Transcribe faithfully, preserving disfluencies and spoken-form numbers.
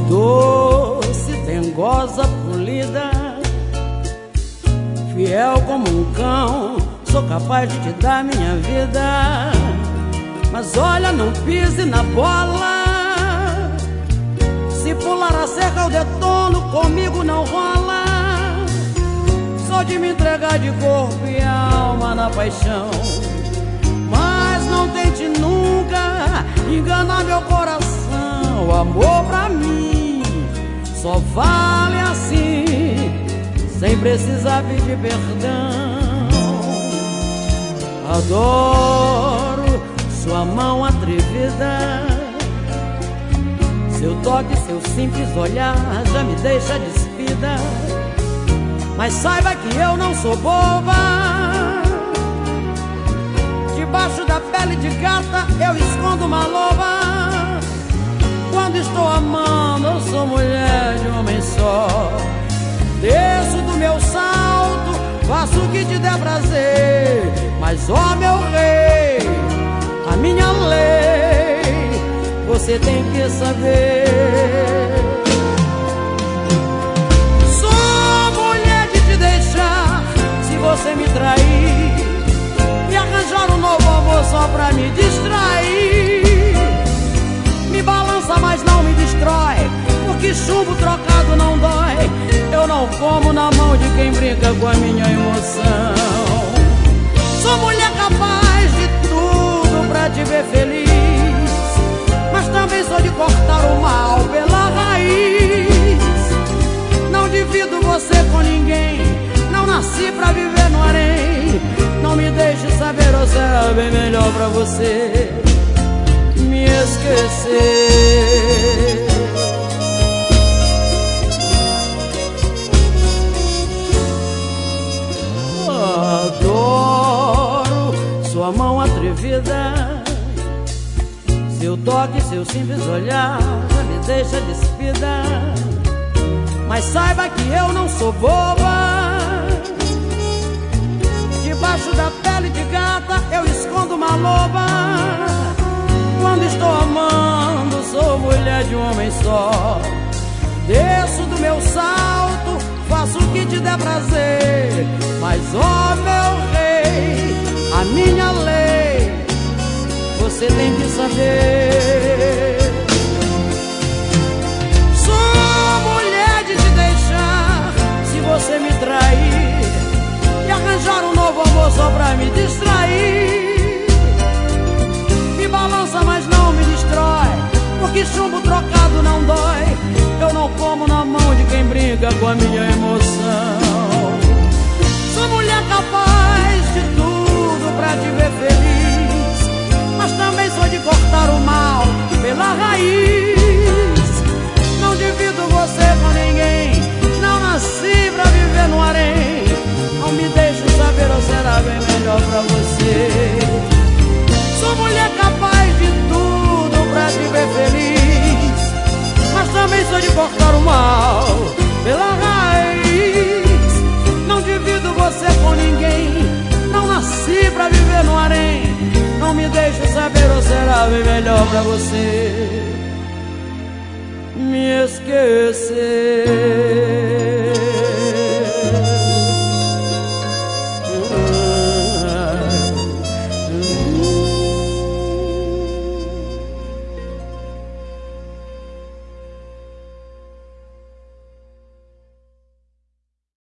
doce, dengosa, polida, fiel como um cão, sou capaz de te dar minha vida. Mas olha, não pise na bola, se pular a cerca eu detono, comigo não rola. Sou de me entregar de corpo e alma na paixão, mas não tente nunca enganar meu coração. O amor pra mim só vale assim, sem precisar pedir perdão. Adoro sua mão atrevida, seu toque, seu simples olhar já me deixa despida. Mas saiba que eu não sou boba, debaixo da pele de gata eu escondo uma loba. Quando estou amando eu sou mulher de um homem só. Desço do meu salto, faço o que te der prazer. Mas ó meu rei, a minha lei você tem que saber. Sou mulher de te deixar se você me trair, e arranjar um novo amor só pra me distrair. Me balança mas não me destrói, porque chumbo trocado não dói. Eu não como na mão de quem brinca com a minha emoção. Sou mulher capaz de tudo pra te ver feliz, mas também sou de cortar o mal pela raiz. Não divido você com ninguém, não nasci pra viver no harém. Não me deixe saber, ou será bem melhor pra você me esquecer. Adoro sua mão atrevida, seu toque, seu simples olhar já me deixa despida. Mas saiba que eu não sou boba, debaixo da pele de gata eu escondo uma loba. Quando estou amando sou mulher de um homem só. Desço do meu salto, faço o que te der prazer. Mas ó meu rei, a minha lei você tem que saber. Sou mulher de te deixar se você me trair, e arranjar um novo amor só pra me distrair. Me balança mas não me destrói, porque chumbo trocado não dói. Eu não como na mão de quem brinca com a minha emoção. Sou mulher capaz de tudo pra te ver feliz, mas também sou de cortar o mal pela raiz. Não divido você com ninguém, não nasci pra viver no harém. Não me deixe saber, ou será bem melhor pra você. Sou mulher capaz de tudo pra te ver feliz, mas também sou de cortar o mal pela raiz. Não divido você com ninguém, não nasci pra viver no harém. Não me deixe saber, ou será bem melhor pra você me esquecer.